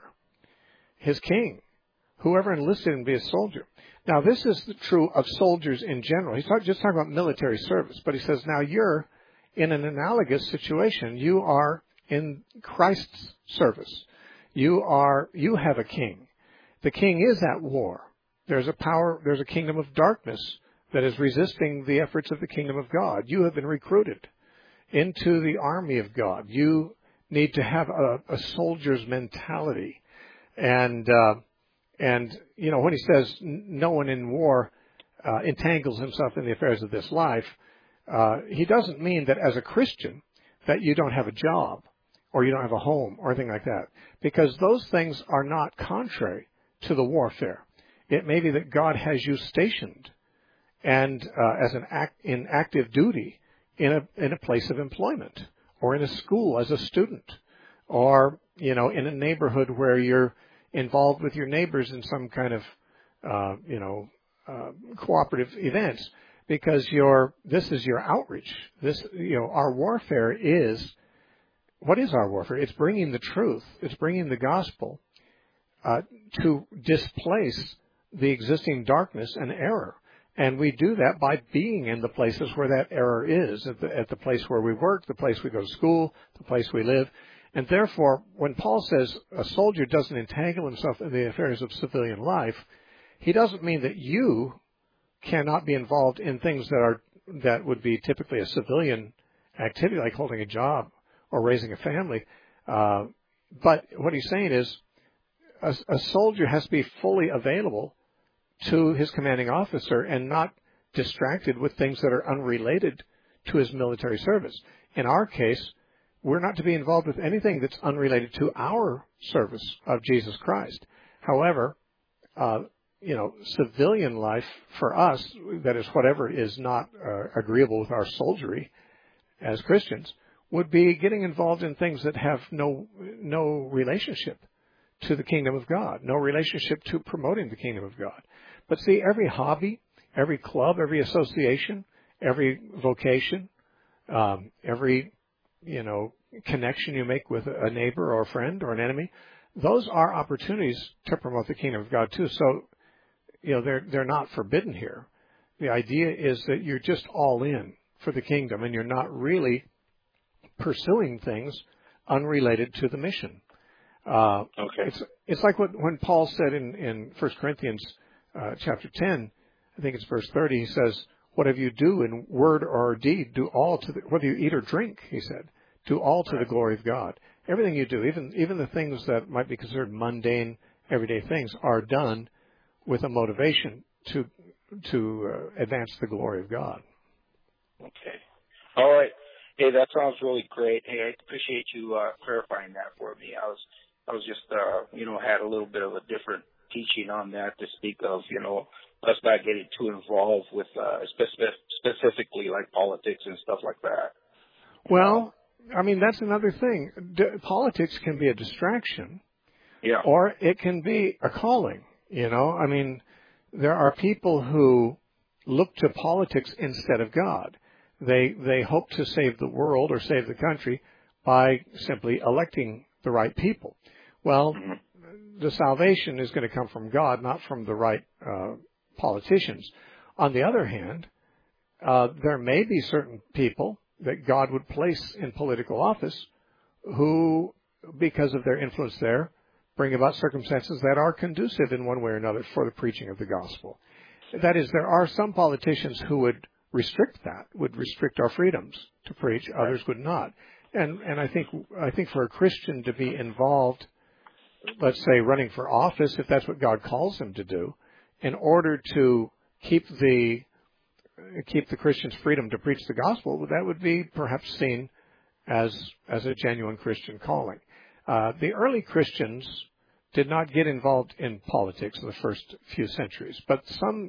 his king, whoever enlisted him to be a soldier. Now, this is true of soldiers in general. He's not just talking about military service, but he says, now you're in an analogous situation. You are in Christ's service. You are, you have a king. The king is at war. There's a power, there's a kingdom of darkness that is resisting the efforts of the kingdom of God. You have been recruited into the army of God. You need to have a, a soldier's mentality. And, uh, and, you know, when he says no one in war uh, entangles himself in the affairs of this life, uh, he doesn't mean that as a Christian that you don't have a job or you don't have a home or anything like that, because those things are not contrary to the warfare. It may be that God has you stationed and uh, as an act, in active duty in a in a place of employment, or in a school as a student, or you know in a neighborhood where you're involved with your neighbors in some kind of uh, you know uh, cooperative events, because your this is your outreach. This you know our warfare is what is our warfare? It's bringing the truth. It's bringing the gospel uh, to displace the existing darkness and error. And we do that by being in the places where that error is, at the, at the place where we work, the place we go to school, the place we live. And therefore, when Paul says a soldier doesn't entangle himself in the affairs of civilian life, he doesn't mean that you cannot be involved in things that are that would be typically a civilian activity, like holding a job or raising a family. Uh, but what he's saying is a, a soldier has to be fully available to his commanding officer and not distracted with things that are unrelated to his military service. In our case, we're not to be involved with anything that's unrelated to our service of Jesus Christ. However, uh, you know, civilian life for us, that is whatever is not uh, agreeable with our soldiery as Christians, would be getting involved in things that have no no relationship to the kingdom of God, no relationship to promoting the kingdom of God. But see, every hobby, every club, every association, every vocation, um, every, you know, connection you make with a neighbor or a friend or an enemy, those are opportunities to promote the kingdom of God too. So, you know, they're, they're not forbidden here. The idea is that you're just all in for the kingdom and you're not really pursuing things unrelated to the mission. Uh, okay. It's, it's like what, when Paul said in, in First Corinthians uh, chapter ten, I think it's verse thirty, he says, whatever you do in word or deed, do all to the, whether you eat or drink, he said, do all to the glory of God. Everything you do, even, even the things that might be considered mundane, everyday things, are done with a motivation to, to uh, advance the glory of God. Okay. All right. Hey, that sounds really great. Hey, I appreciate you uh, clarifying that for me. I was, I was just, uh, you know, had a little bit of a different teaching on that to speak of, you know, us not getting too involved with uh, specific, specifically like politics and stuff like that. Well, I mean, that's another thing. D- politics can be a distraction, yeah, or it can be a calling. You know, I mean, there are people who look to politics instead of God. They they hope to save the world or save the country by simply electing the right people. Well, mm-hmm. the salvation is going to come from God, not from the right uh, politicians. On the other hand, uh, there may be certain people that God would place in political office who, because of their influence there, bring about circumstances that are conducive in one way or another for the preaching of the gospel. That is, there are some politicians who would restrict that, would restrict our freedoms to preach, others would not. And and I think I think for a Christian to be involved, let's say running for office, if that's what God calls him to do, in order to keep the keep the Christian's freedom to preach the gospel, that would be perhaps seen as as a genuine Christian calling. Uh, the early Christians did not get involved in politics in the first few centuries, but some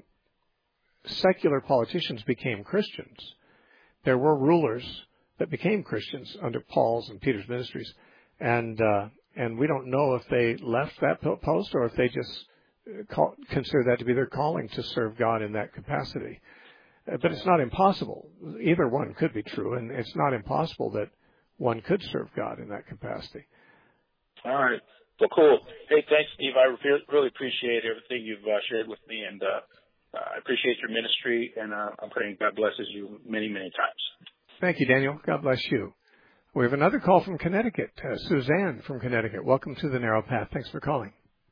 secular politicians became Christians. There were rulers that became Christians under Paul's and Peter's ministries, and uh, and we don't know if they left that post or if they just call, consider that to be their calling to serve God in that capacity. But it's not impossible. Either one could be true, and it's not impossible that one could serve God in that capacity. All right. Well, cool. Hey, thanks, Steve. I re- really appreciate everything you've uh, shared with me, and uh, I appreciate your ministry, and uh, I'm praying God blesses you many, many times. Thank you, Daniel. God bless you. We have another call from Connecticut. Uh, Suzanne from Connecticut. Welcome to the Narrow Path. Thanks for calling.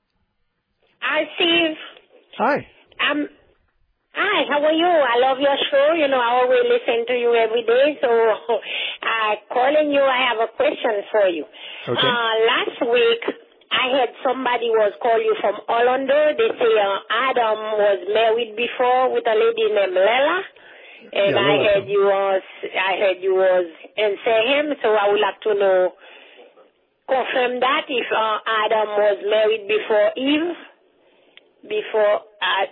Hi, Steve. Hi. Um, hi, how are you? I love your show. You know, I always listen to you every day. So uh, by calling you. I have a question for you. Okay. Uh, last week, I had somebody was call you from Orlando. They say uh, Adam was married before with a lady named Lela. And yeah, I heard you was, I heard you was answer him, so I would like to know, confirm that if uh, Adam was married before Eve, before, uh,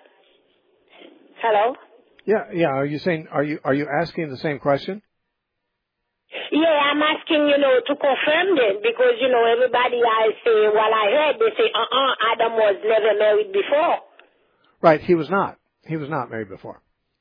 hello? Yeah, yeah. Are you saying, are you, are you asking the same question? Yeah, I'm asking, you know, to confirm this because, you know, everybody I say, well, I heard, they say, uh-uh, Adam was never married before. Right, he was not. He was not married before.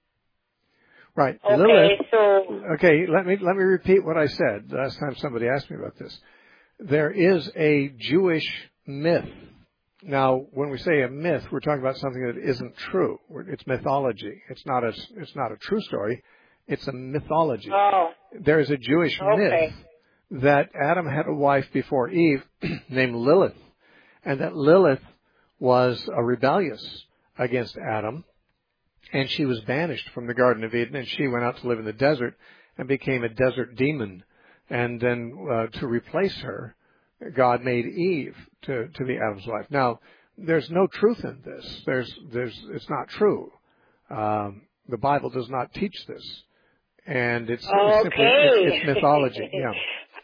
Right. Okay, Lilith, so... Okay, let me, let me repeat what I said last time somebody asked me about this. There is a Jewish myth. Now, when we say a myth, we're talking about something that isn't true. It's mythology. It's not a, it's not a true story. It's a mythology. Oh. There is a Jewish okay. myth that Adam had a wife before Eve named Lilith, and that Lilith was a rebellious against Adam, and she was banished from the Garden of Eden, and she went out to live in the desert and became a desert demon. And then uh, to replace her, God made Eve to, to be Adam's wife. Now, there's no truth in this. There's, there's, it's not true. Um, the Bible does not teach this. And it's, okay. it's simply, it's, it's mythology. Yeah.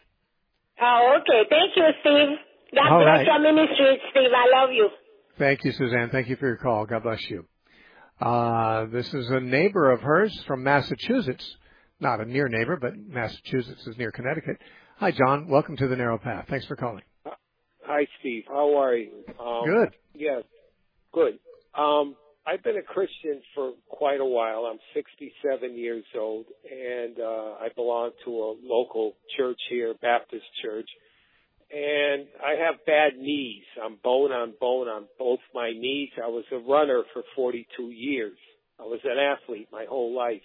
Oh, okay. Thank you, Steve. God All bless right. your ministry, Steve. I love you. Thank you, Suzanne. Thank you for your call. God bless you. Uh, this is a neighbor of hers from Massachusetts. Not a near neighbor, but Massachusetts is near Connecticut. Hi, John. Welcome to the Narrow Path. Thanks for calling. Hi, Steve. How are you? Um, good. Yes, good. Um, I've been a Christian for quite a while. I'm sixty-seven years old, and uh, I belong to a local church here, Baptist church. And I have bad knees. I'm bone on bone on both my knees. I was a runner for forty-two years. I was an athlete my whole life.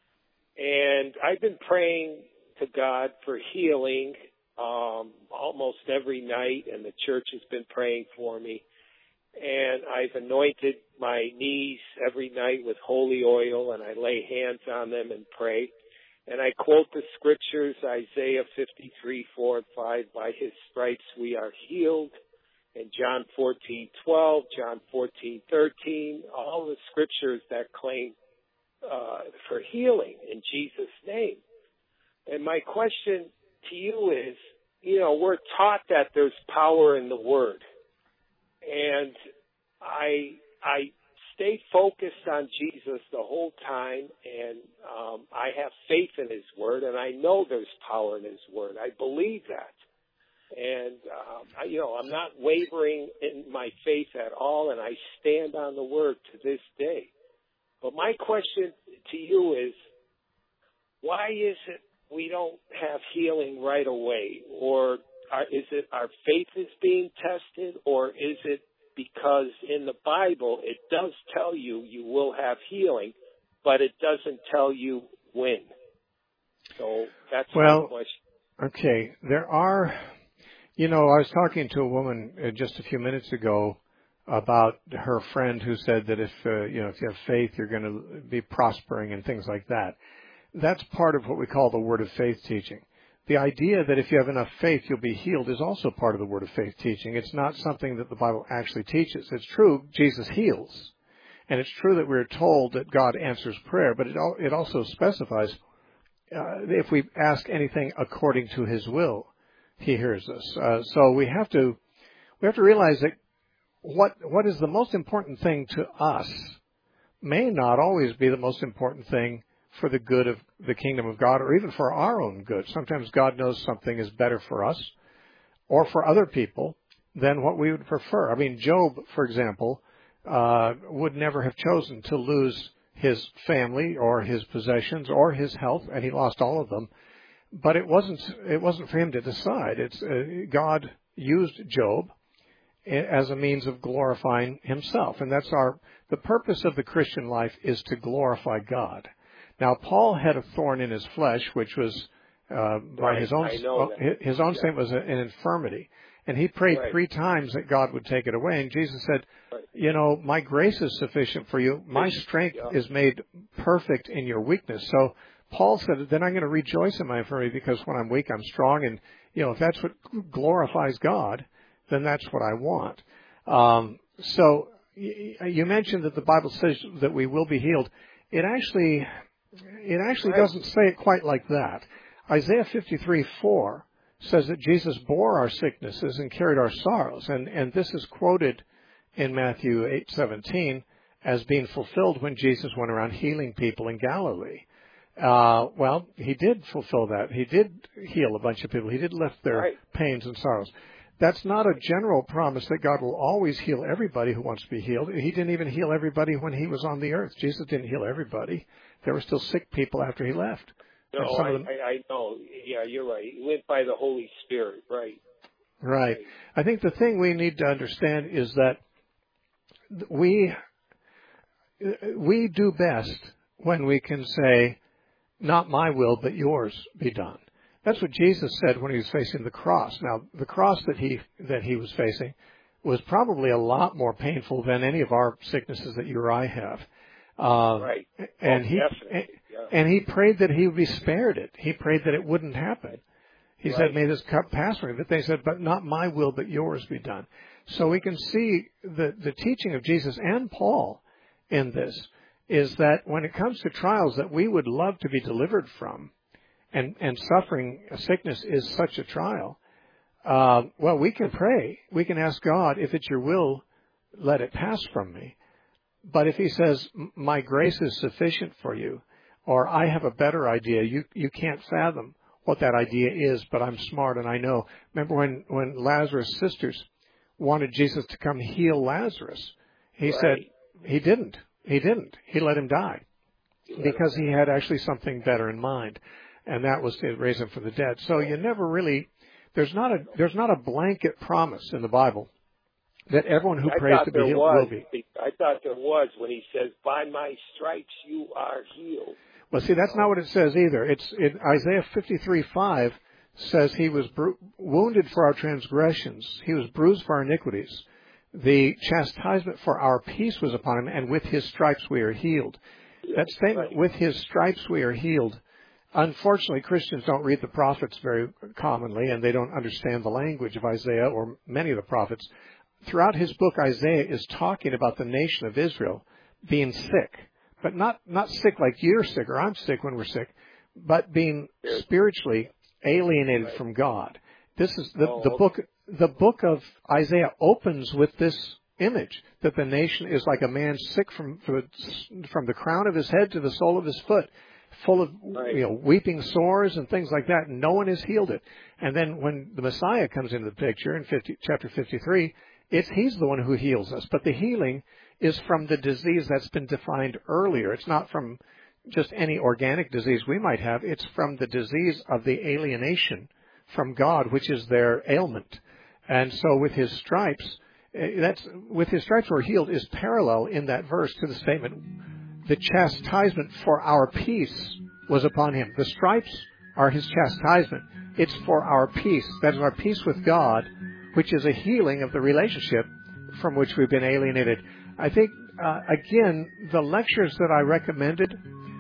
And I've been praying to God for healing um, almost every night, and the church has been praying for me. And I've anointed my knees every night with holy oil, and I lay hands on them and pray. And I quote the scriptures, Isaiah fifty-three, four and five, by his stripes we are healed. And John fourteen, twelve, John fourteen, thirteen, all the scriptures that claim uh, for healing in Jesus' name. And my question to you is, you know, we're taught that there's power in the Word. And I, I stay focused on Jesus the whole time, and um, I have faith in His Word, and I know there's power in His Word. I believe that. And, um, I, you know, I'm not wavering in my faith at all, and I stand on the Word to this day. But my question to you is, why is it we don't have healing right away? Or are, is it our faith is being tested, or is it because in the Bible it does tell you you will have healing, but it doesn't tell you when? So that's well, my question. Okay, there are, you know, I was talking to a woman uh, just a few minutes ago about her friend who said that if, uh, you know, if you have faith, you're going to be prospering and things like that. That's part of what we call the Word of Faith teaching. The idea that if you have enough faith, you'll be healed is also part of the Word of Faith teaching. It's not something that the Bible actually teaches. It's true, Jesus heals. And it's true that we're told that God answers prayer, but it, it also specifies uh, if we ask anything according to His will, He hears us. Uh, so we have to we have to realize that what what is the most important thing to us may not always be the most important thing for the good of the kingdom of God, or even for our own good. Sometimes God knows something is better for us or for other people than what we would prefer. I mean, Job, for example, uh, would never have chosen to lose his family or his possessions or his health, and he lost all of them. But it wasn't it wasn't for him to decide. It's uh, God used Job as a means of glorifying Himself, and that's our the purpose of the Christian life is to glorify God. Now, Paul had a thorn in his flesh, which was uh, by right, his own well, his own yeah. statement was an infirmity, and he prayed right. three times that God would take it away. And Jesus said, right. "You know, my grace is sufficient for you. My strength yeah. is made perfect in your weakness." So Paul said, then I'm going to rejoice in my infirmity because when I'm weak, I'm strong. And, you know, if that's what glorifies God, then that's what I want. Um, so you mentioned that the Bible says that we will be healed. It actually, it actually right. doesn't say it quite like that. Isaiah fifty-three four says that Jesus bore our sicknesses and carried our sorrows. And, and this is quoted in Matthew eight seventeen as being fulfilled when Jesus went around healing people in Galilee. Uh, well, he did fulfill that. He did heal a bunch of people. He did lift their right. pains and sorrows. That's not a general promise that God will always heal everybody who wants to be healed. He didn't even heal everybody when he was on the earth. Jesus didn't heal everybody. There were still sick people after he left. No, I, them, I, I know. Yeah, you're right. He went by the Holy Spirit, right. right? Right. Right. I think the thing we need to understand is that we we do best when we can say, not my will, but yours be done. That's what Jesus said when he was facing the cross. Now, the cross that he that he was facing was probably a lot more painful than any of our sicknesses that you or I have. Uh, right. And oh, he definitely. Yeah. and he prayed that he would be spared it. He prayed that it wouldn't happen. He right. said, "May this cup pass from me." But they said, "But not my will, but yours be done." So we can see the the teaching of Jesus and Paul in this is that when it comes to trials that we would love to be delivered from. And, and suffering, sickness is such a trial. Uh, well, we can pray. We can ask God, if it's your will, let it pass from me. But if he says, my grace is sufficient for you, or I have a better idea, you, you can't fathom what that idea is, but I'm smart and I know. Remember when, when Lazarus' sisters wanted Jesus to come heal Lazarus? He right. said, he didn't. He didn't. He let him die because he had actually something better in mind. And that was to raise him from the dead. So you never really, there's not a there's not a blanket promise in the Bible that everyone who I prays to be healed was. will be. I thought there was when he says, by my stripes you are healed. Well, see, that's not what it says either. It's in Isaiah fifty-three five says he was bru- wounded for our transgressions. He was bruised for our iniquities. The chastisement for our peace was upon him, and with his stripes we are healed. That statement, right. with his stripes we are healed. Unfortunately, Christians don't read the prophets very commonly, and they don't understand the language of Isaiah or many of the prophets. Throughout his book, Isaiah is talking about the nation of Israel being sick, but not, not sick like you're sick or I'm sick when we're sick, but being spiritually alienated from God. This is the, the book. The book of Isaiah opens with this image that the nation is like a man sick from from the crown of his head to the sole of his foot, full of right. you know weeping sores and things like that. And no one has healed it. And then when the Messiah comes into the picture in fifty, chapter fifty-three, it's he's the one who heals us. But the healing is from the disease that's been defined earlier. It's not from just any organic disease we might have. It's from the disease of the alienation from God, which is their ailment. And so with his stripes, that's with his stripes we're healed is parallel in that verse to the statement, the chastisement for our peace was upon him. The stripes are his chastisement. It's for our peace. That is our peace with God, which is a healing of the relationship from which we've been alienated. I think, uh, again, the lectures that I recommended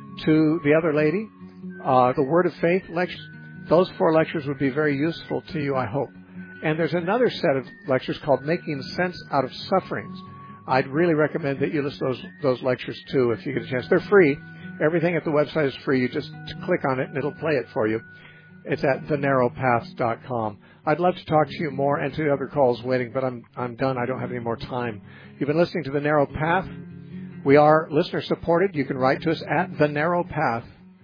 to the other lady, uh, the Word of Faith lectures, those four lectures would be very useful to you, I hope. And there's another set of lectures called Making Sense Out of Sufferings. I'd really recommend that you listen to those, those lectures too if you get a chance. They're free. Everything at the website is free. You just click on it and it'll play it for you. It's at the narrow path dot com. I'd love to talk to you more and to the other calls waiting, but I'm I'm done. I don't have any more time. You've been listening to The Narrow Path. We are listener supported. You can write to us at The Narrow Path,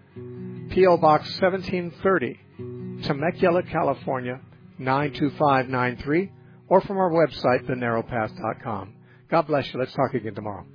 P O Box seventeen thirty, Temecula, California, nine two five nine three, or from our website, the narrow path dot com. God bless you. Let's talk again tomorrow.